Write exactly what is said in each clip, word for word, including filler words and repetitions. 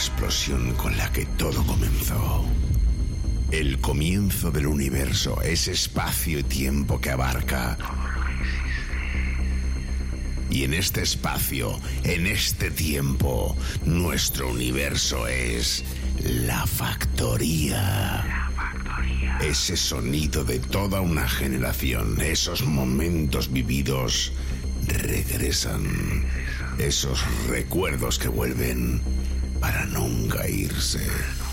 explosión con la que todo comenzó. El comienzo del universo es espacio y tiempo que abarca. Y en este espacio, en este tiempo, nuestro universo es la factoría. La factoría. Ese sonido de toda una generación, esos momentos vividos regresan. Esos recuerdos que vuelven para nunca irse.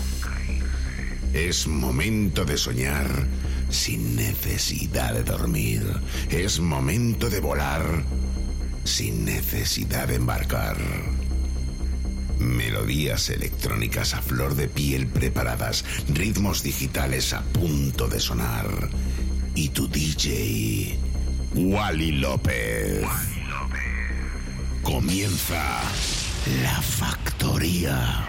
Es momento de soñar sin necesidad de dormir. Es momento de volar sin necesidad de embarcar. Melodías electrónicas a flor de piel preparadas, ritmos digitales a punto de sonar. Y tu D J, Wally López. Wally López. Comienza La Factoría.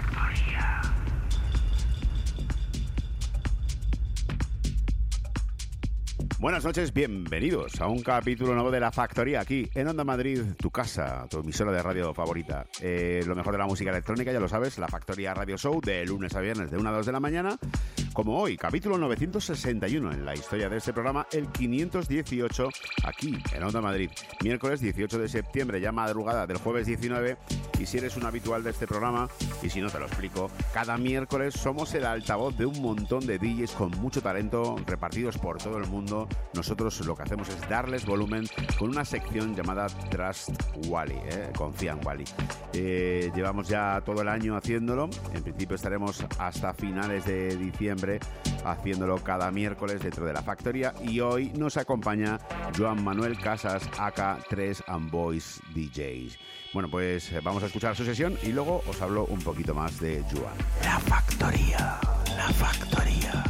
Buenas noches, bienvenidos a un capítulo nuevo de La Factoría, aquí en Onda Madrid, tu casa, tu emisora de radio favorita. Eh, lo mejor de la música electrónica, ya lo sabes, La Factoría Radio Show, de lunes a viernes, de una a dos de la mañana. Como hoy, capítulo novecientos sesenta y uno en la historia de este programa, el quinientos dieciocho, aquí en Onda Madrid. Miércoles dieciocho de septiembre, ya madrugada del jueves diecinueve. Y si eres un habitual de este programa, y si no te lo explico, cada miércoles somos el altavoz de un montón de D Js con mucho talento, repartidos por todo el mundo. Nosotros lo que hacemos es darles volumen con una sección llamada Trust Wally, ¿eh? Confía en Wally. Eh, llevamos ya todo el año haciéndolo. En principio estaremos hasta finales de diciembre haciéndolo cada miércoles dentro de La Factoría. Y hoy nos acompaña Joan Manuel Casas, aka tres and Boys D Js. Bueno, pues vamos a escuchar su sesión y luego os hablo un poquito más de Joan. La Factoría, La Factoría.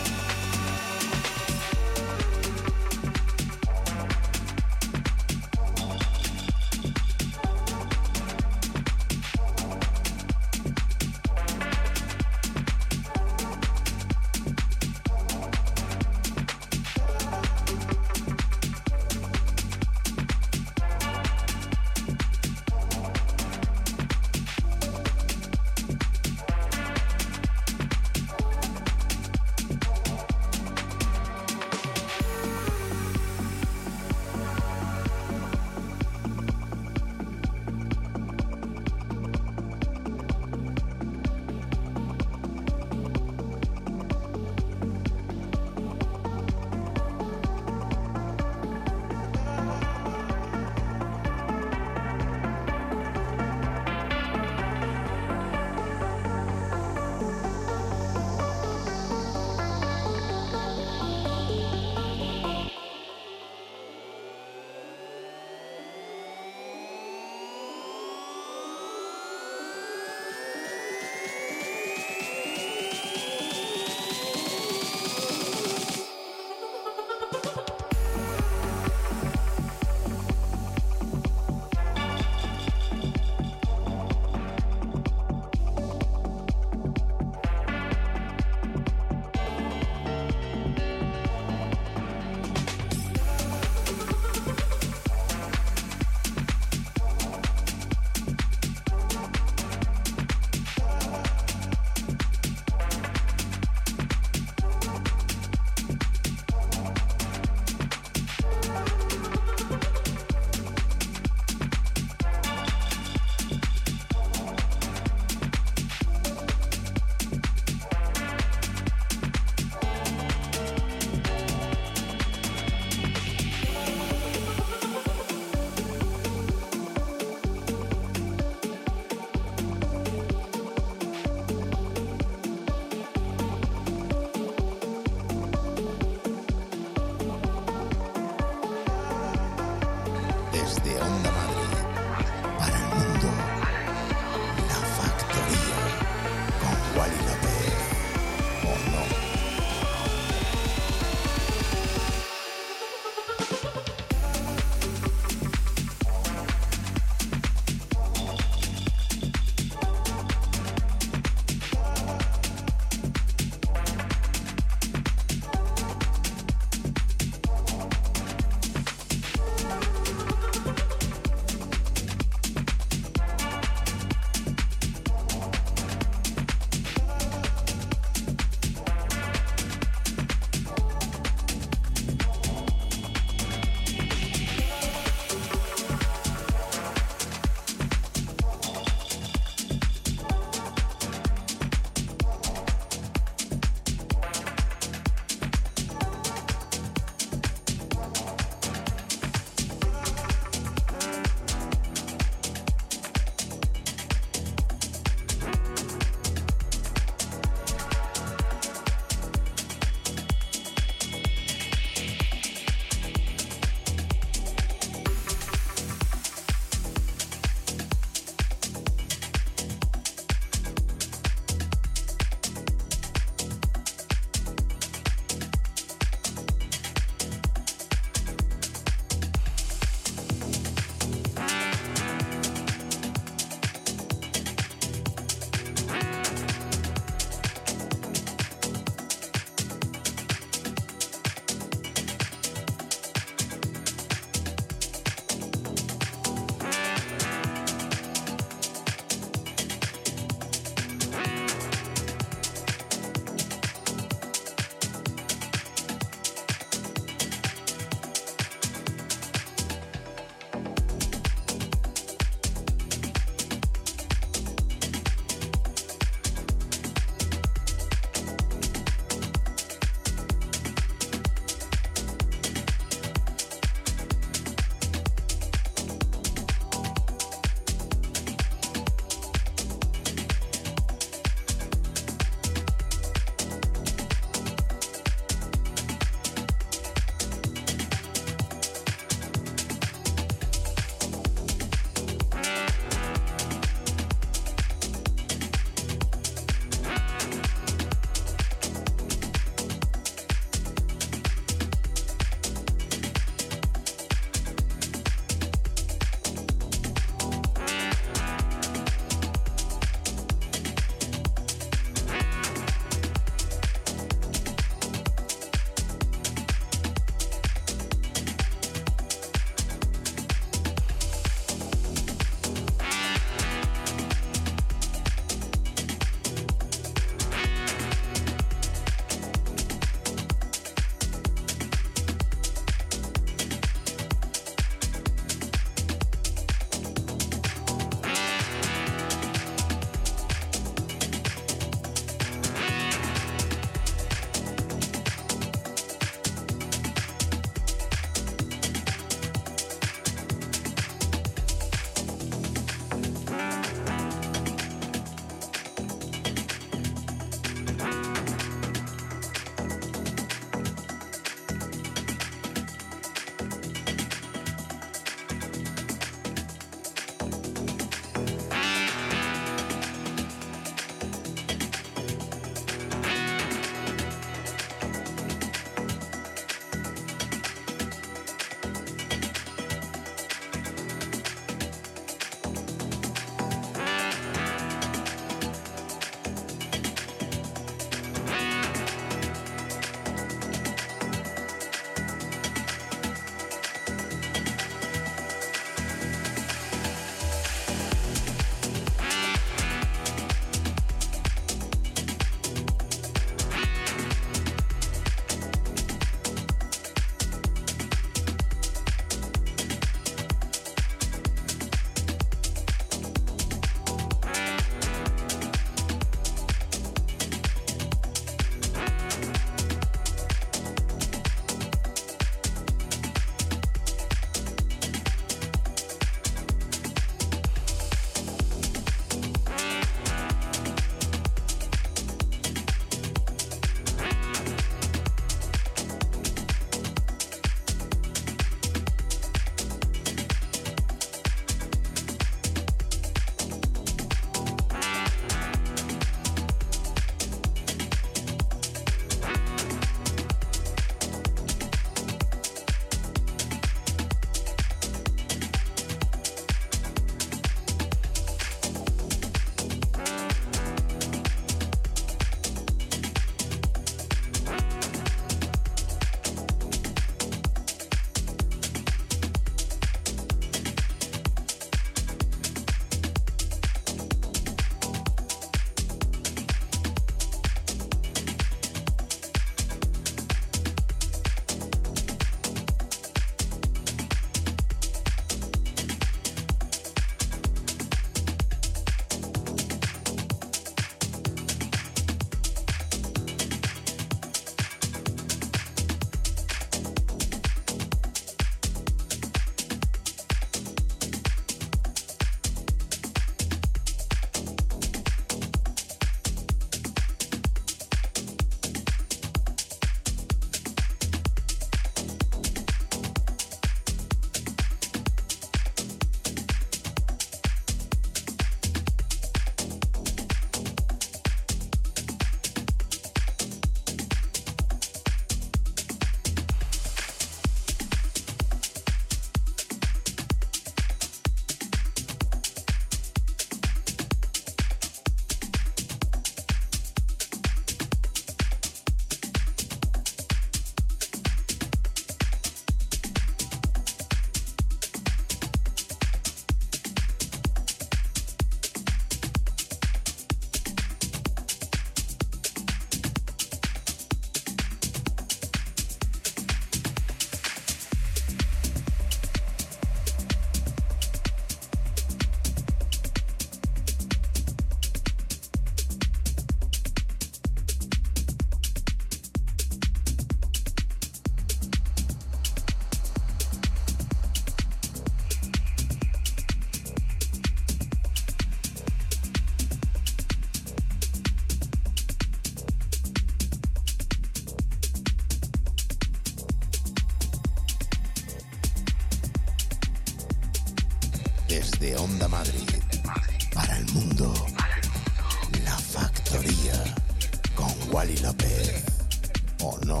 Onda Madrid. Para el mundo. La Factoría. Con Wally López. ¿O no?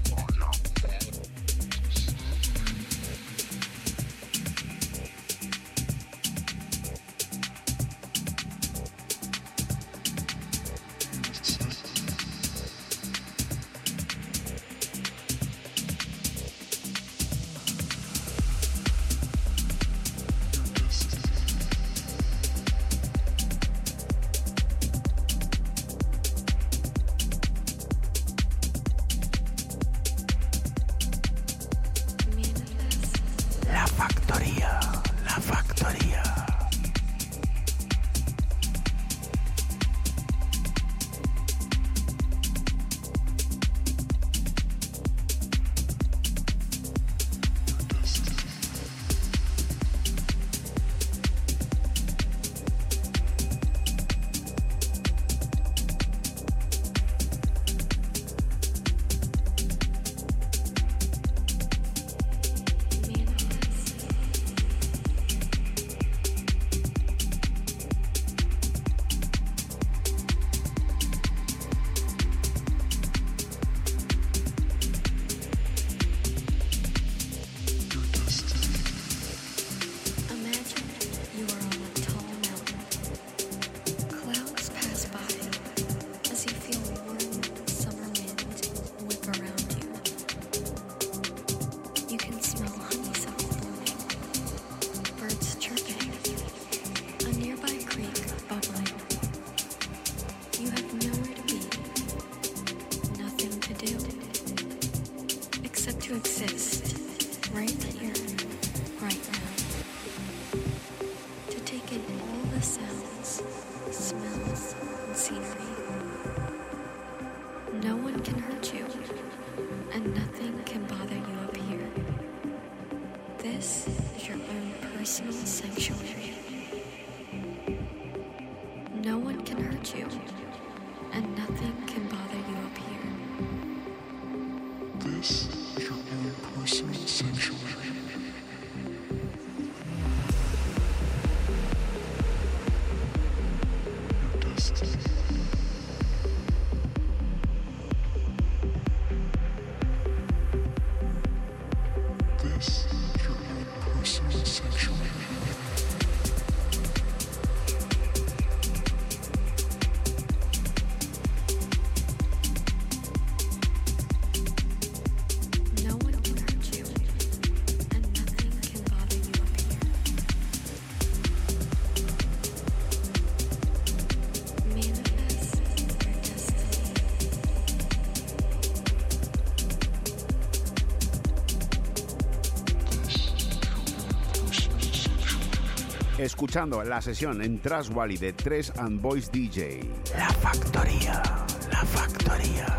Escuchando la sesión en Trans Wally de tres and Voice D J. La Factoría, la Factoría.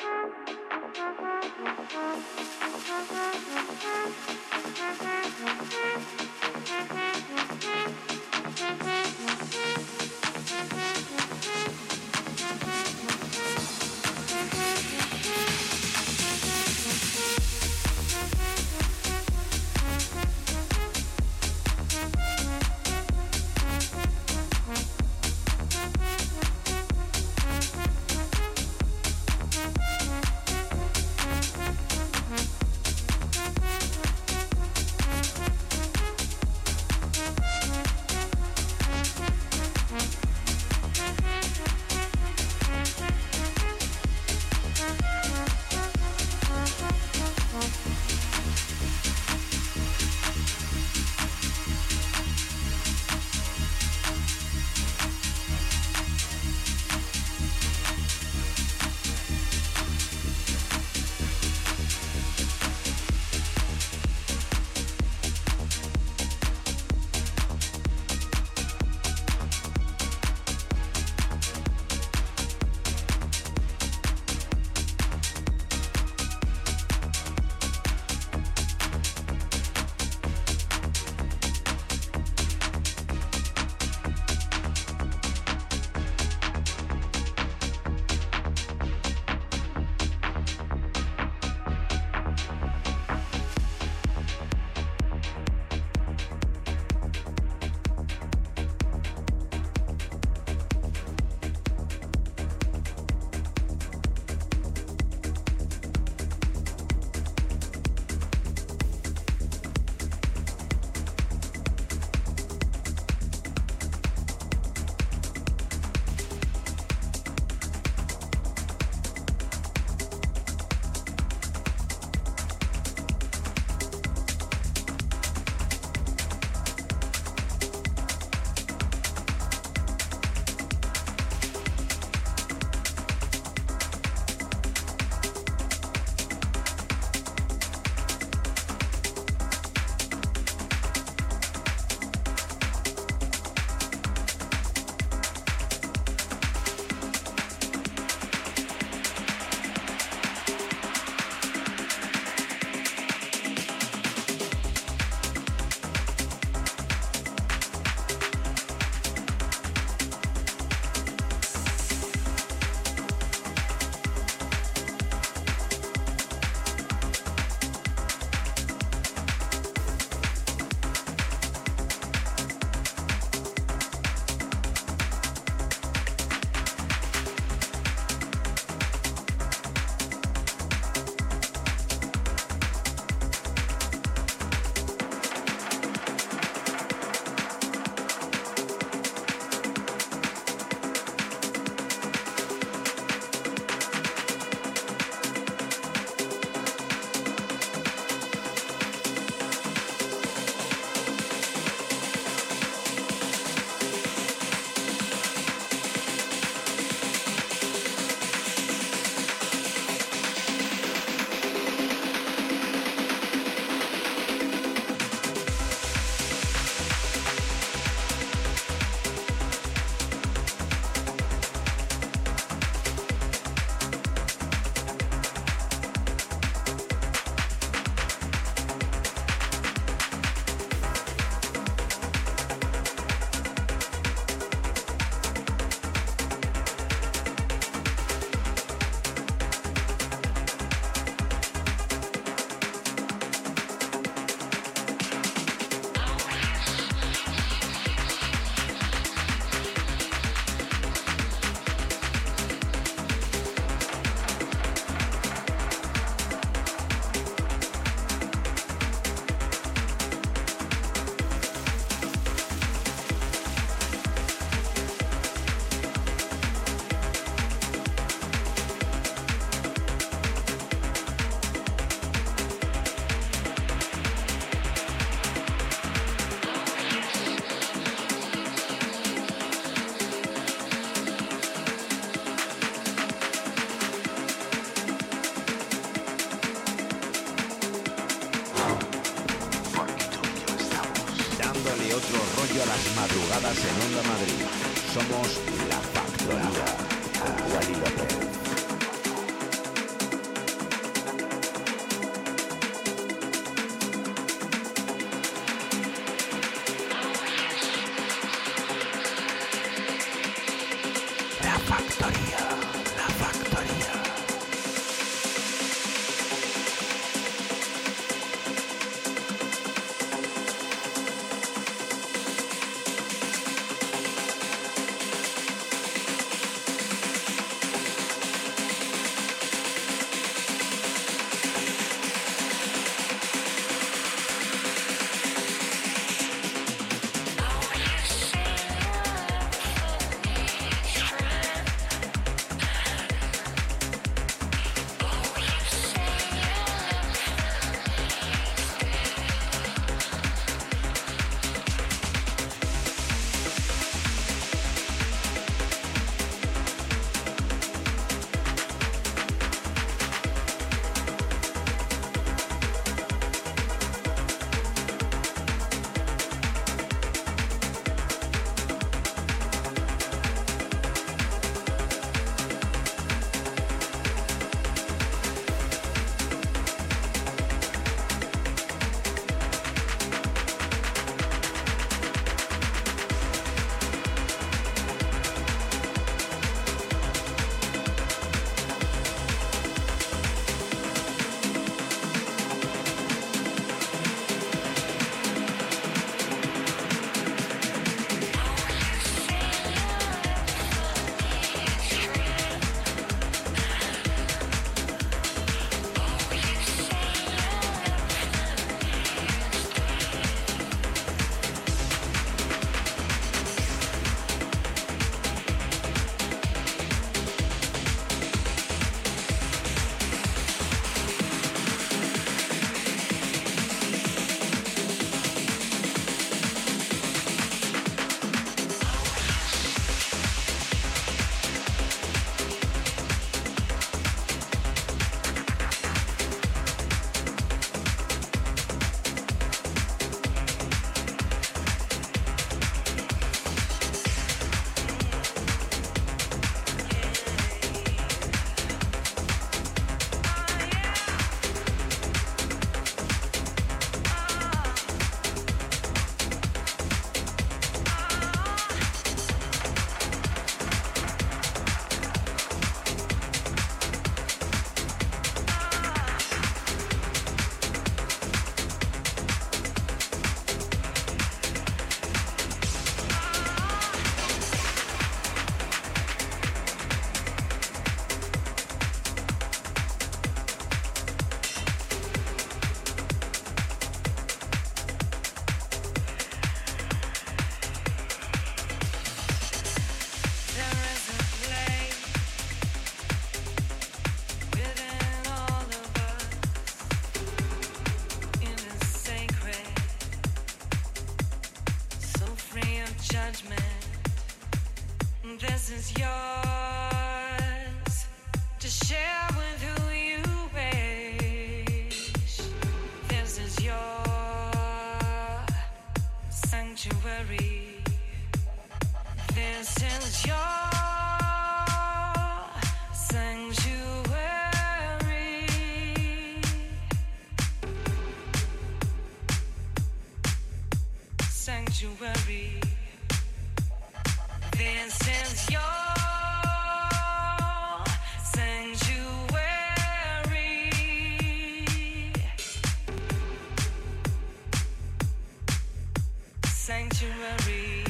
otro rollo a las madrugadas en Onda Madrid. Somos La Factoría, con Wally López. is yours to share with who you wish. This is your sanctuary. This is your sanctuary. Sanctuary. This is your sanctuary. Sanctuary.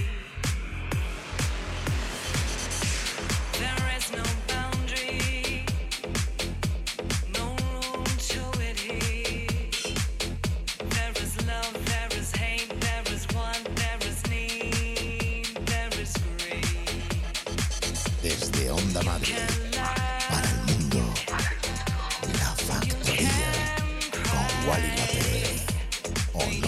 There is no boundary, no room to it here. There is love, there is hate, there is want, there is need, there is greed. Desde Onda Madrid para el mundo, La Factoría con Wally López. ¿O no?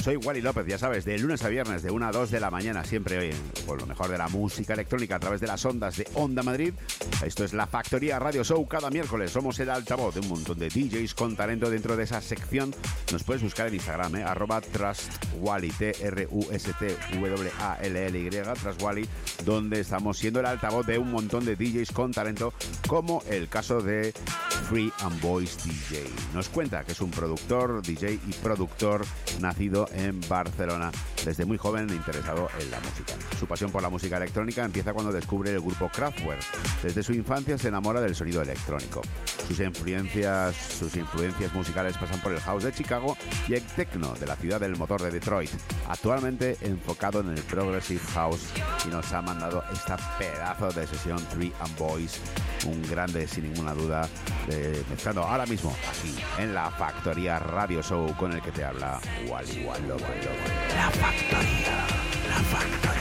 Soy Wally López, ya sabes, de lunes a viernes, de una a dos de la mañana, siempre hoy, con lo mejor de la música electrónica a través de las ondas de Onda Madrid. Esto es La Factoría Radio Show. Cada miércoles somos el altavoz de un montón de D Js con talento dentro de esa sección. Nos puedes buscar en Instagram, ¿eh? arroba TrustWally, T R U S T W A L L Y, TrustWally, donde estamos siendo el altavoz de un montón de D Js con talento, como el caso de Free and Voice D J. Nos cuenta que es un productor, D J y productor nacido en Barcelona, desde muy joven interesado en la música. Su pasión por la música electrónica empieza cuando descubre el grupo Kraftwerk. Desde su infancia se enamora del sonido electrónico. Sus influencias, sus influencias musicales pasan por el house de Chicago y el techno de la ciudad del motor de Detroit. Actualmente enfocado en el progressive house, y nos ha mandado esta pedazo de sesión Free and Voice, un grande sin ninguna duda, de, mezclando ahora mismo aquí en La Factoría Radio Show, con el que te habla Wally Wally López. La Factoría, La Factoría.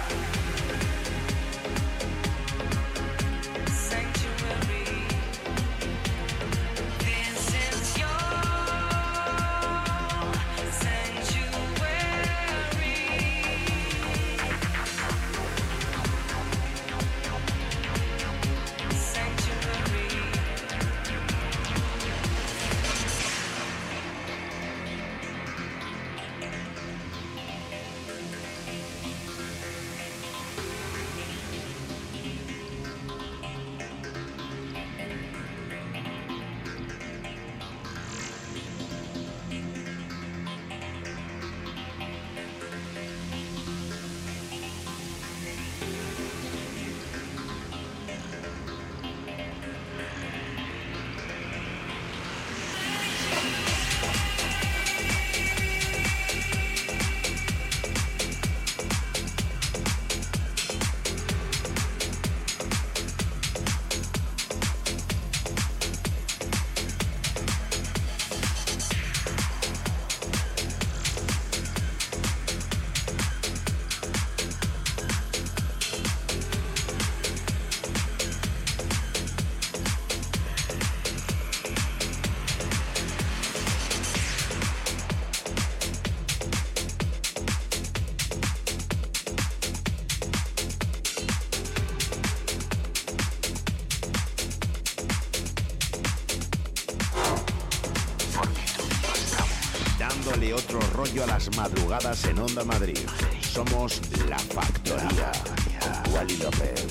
Otro rollo a las madrugadas en Onda Madrid. Somos La Factoría, con Wally López.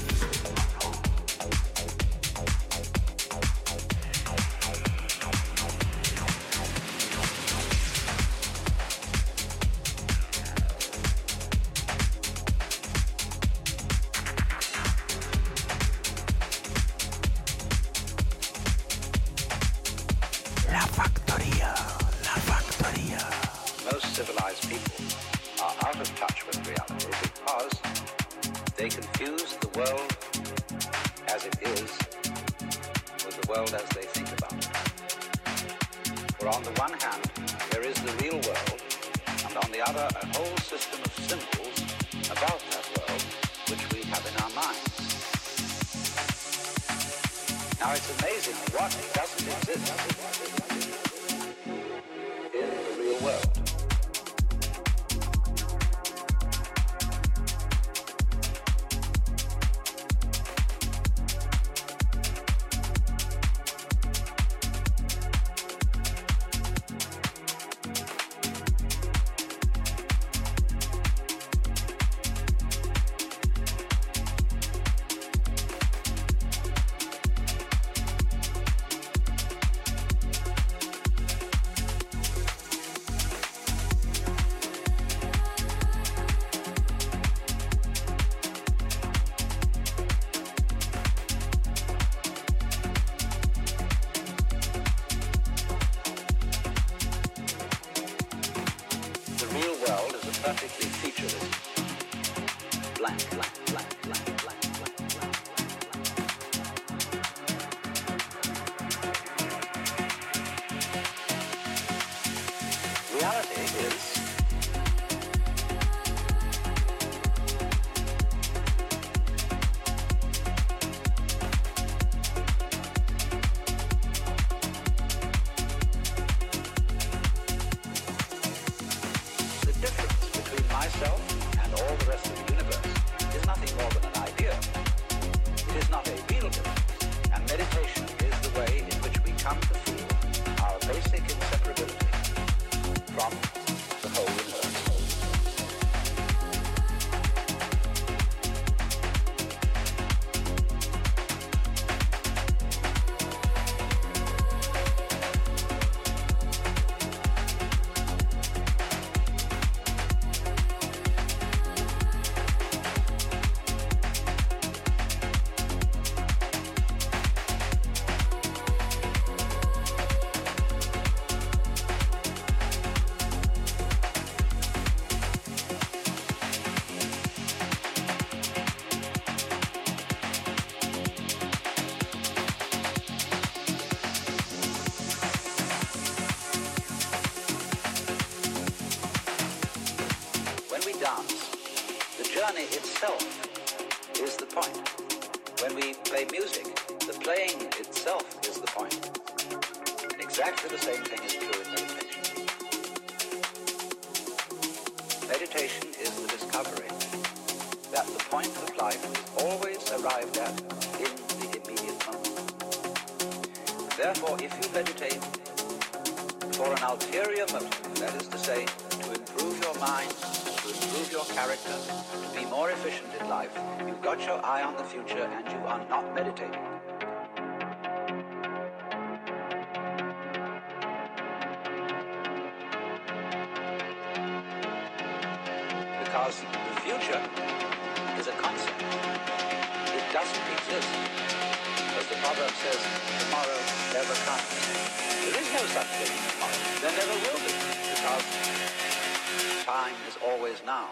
dance. The journey itself is the point. When we play music, the playing itself is the point. And exactly the same thing is true in meditation. Meditation is the discovery that the point of life is always arrived at in the immediate moment. Therefore, if you meditate for an ulterior motive, that is to say, to improve your mind, to improve your character, to be more efficient in life, you've got your eye on the future and you are not meditating. Because the future is a concept. It doesn't exist. As the proverb says, tomorrow never comes. There is no such thing as tomorrow. There never will be, because time is always now.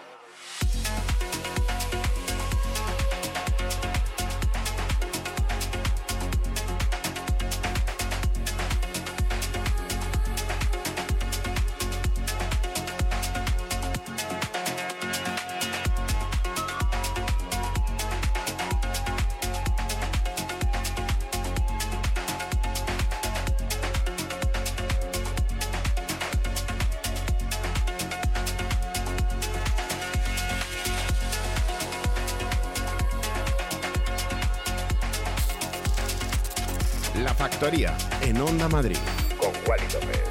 La Factoría, en Onda Madrid, con Wally López.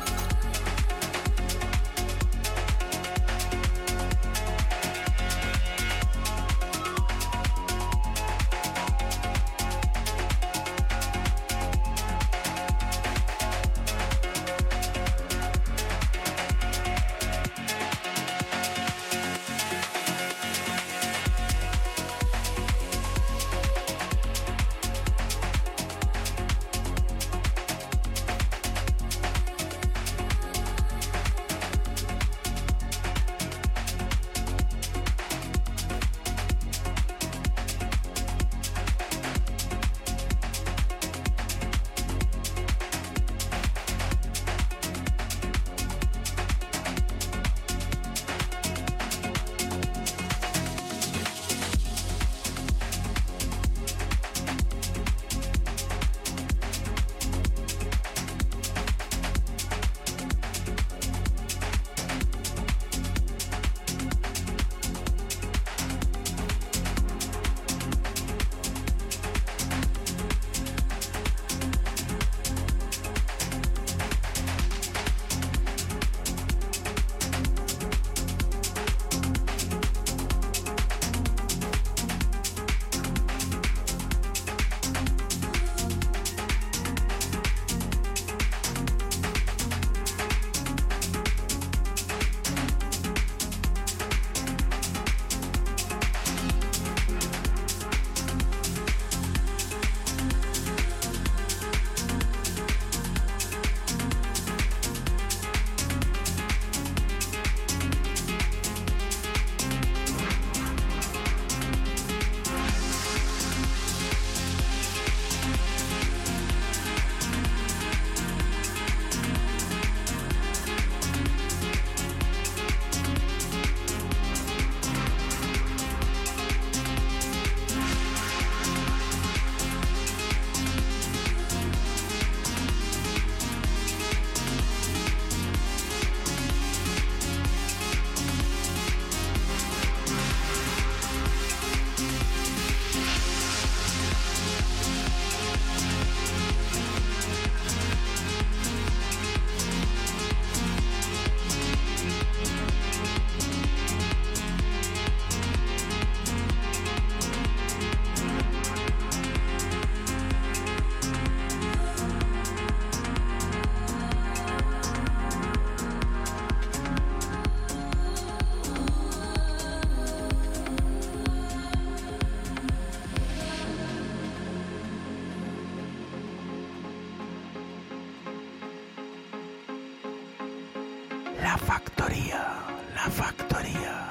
La Factoría, La Factoría.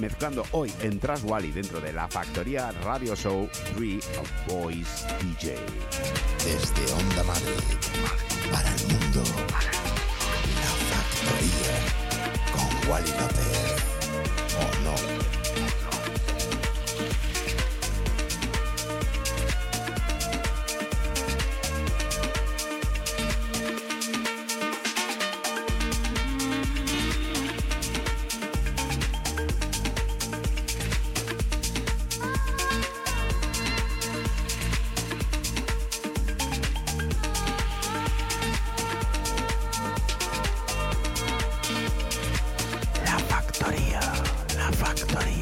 mezclando hoy en Trans Wally dentro de la Factoría Radio Show Three of Boys D J. Desde Onda Madrid, para el mundo, la Factoría con Wally López. ¿O no? La Factoría, La Factoría.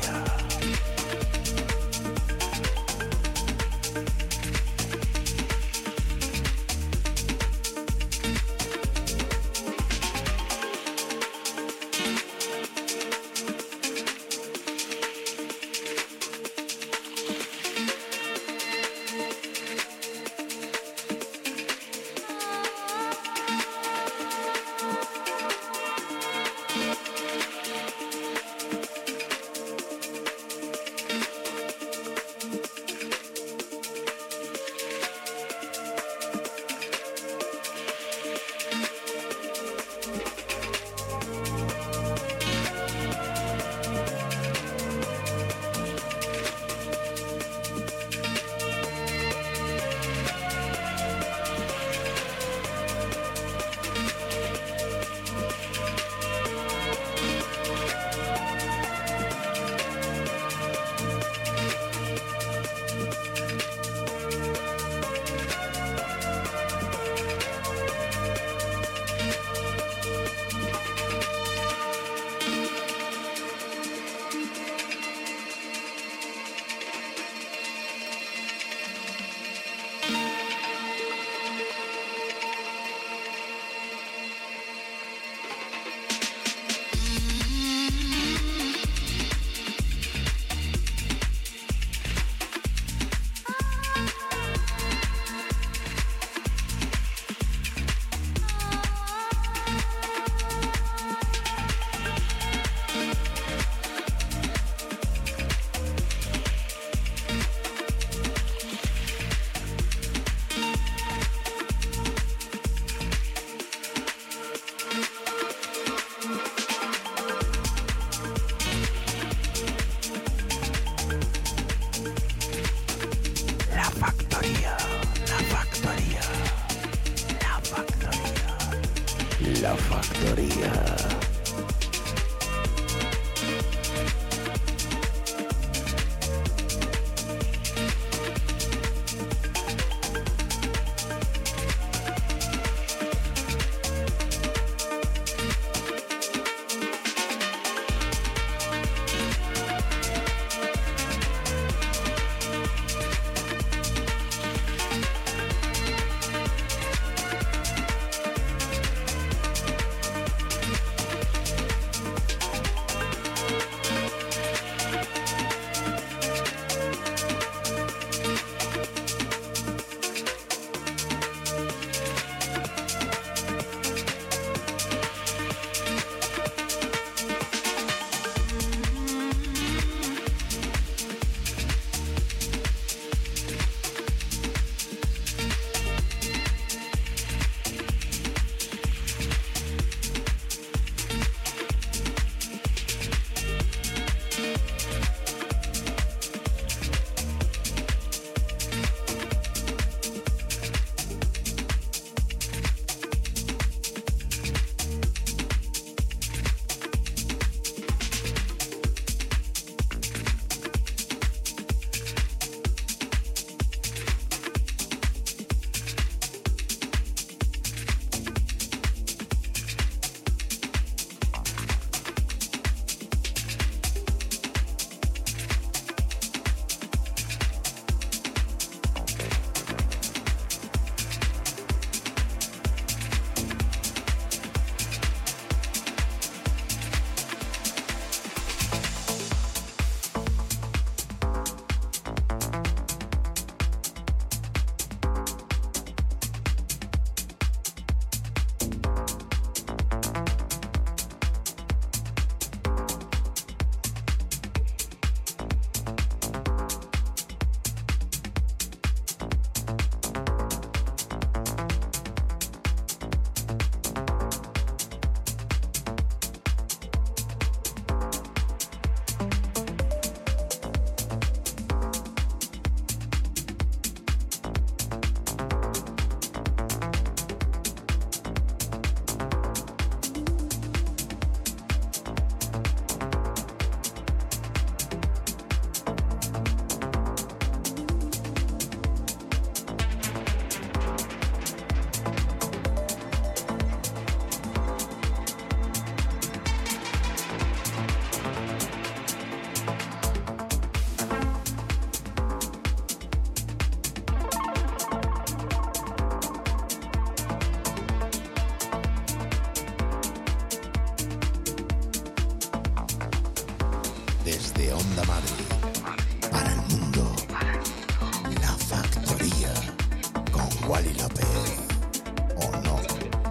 Desde Onda Madrid, para el mundo, La Factoría, con Wally López. ¿O no?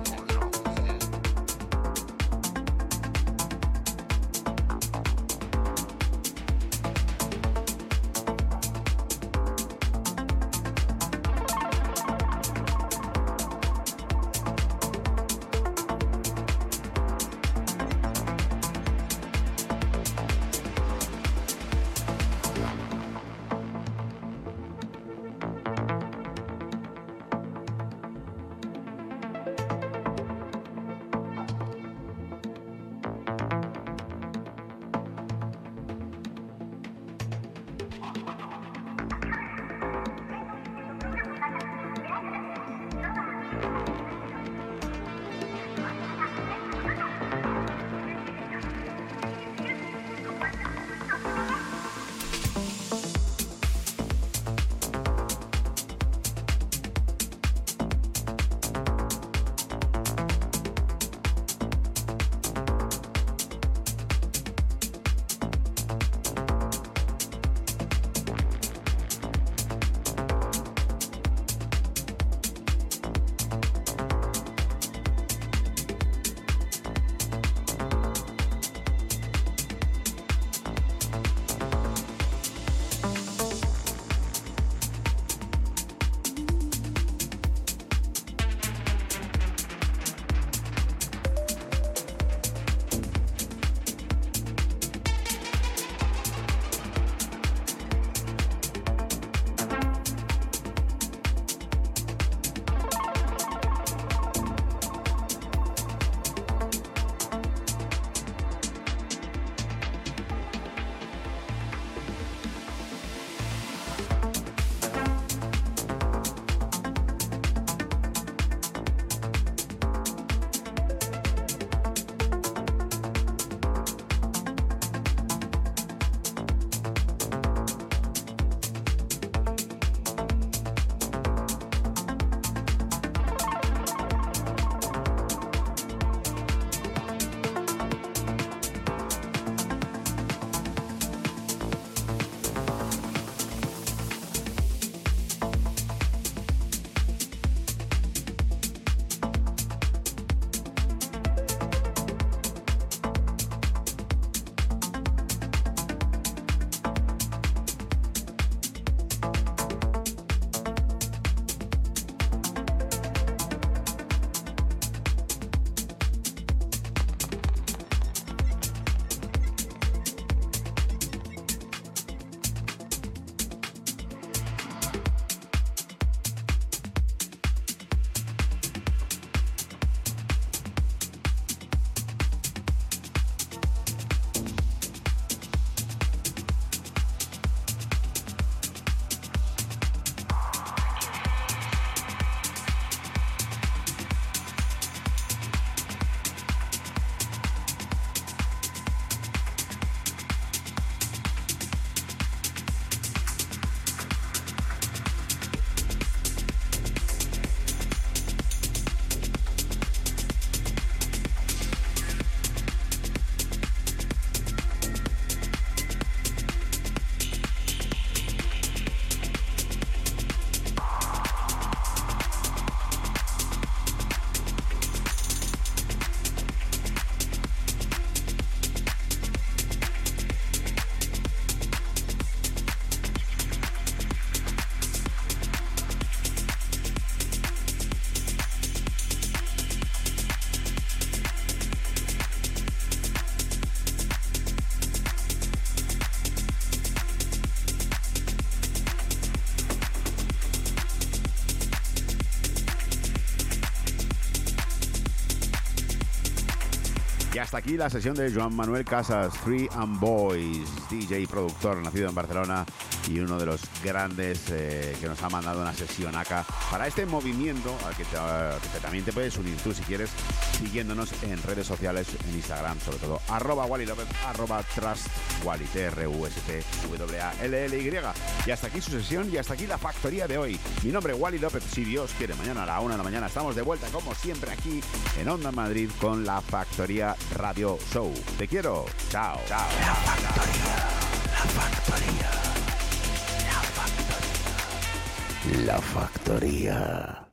Y hasta aquí la sesión de Joan Manuel Casas, Three and Boys, D J y productor nacido en Barcelona y uno de los grandes eh, que nos ha mandado una sesión acá para este movimiento al que, te, al que también te puedes unir tú si quieres, siguiéndonos en redes sociales, en Instagram sobre todo, arroba Wally López, arroba Trust Wally, T R U S T W A L L Y. Y hasta aquí su sesión y hasta aquí la factoría de hoy. Mi nombre es Wally López, si Dios quiere, mañana a la una de la mañana estamos de vuelta como siempre aquí en Onda Madrid con la Factoría Radio Show. Te quiero, chao, chao. La factoría, la factoría, la factoría. La factoría.